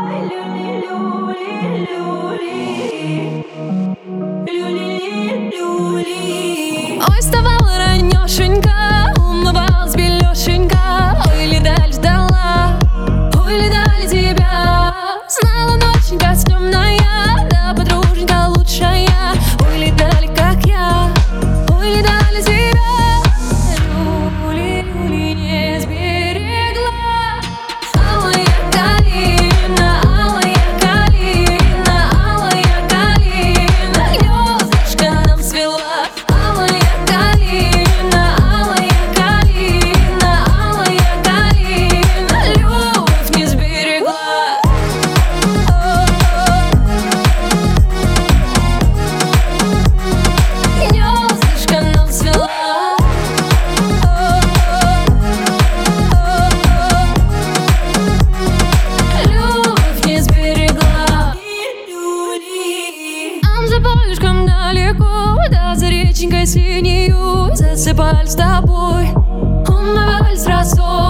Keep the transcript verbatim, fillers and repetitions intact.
Ой, вставала ранешенька, умывалась белешенька. Ой, ледаль ждала, ой, ледаль тебя. Знала ноченька темная, да подруженька лучшая. Ой, ледаль, как я, ой, ледаль тебя. Люли, люли не сберегла. Алая калина, алая калина, алая калина, гнездышко нам свела. За полюшком далеко, да за реченькой синею засыпали с тобой, умывались росой.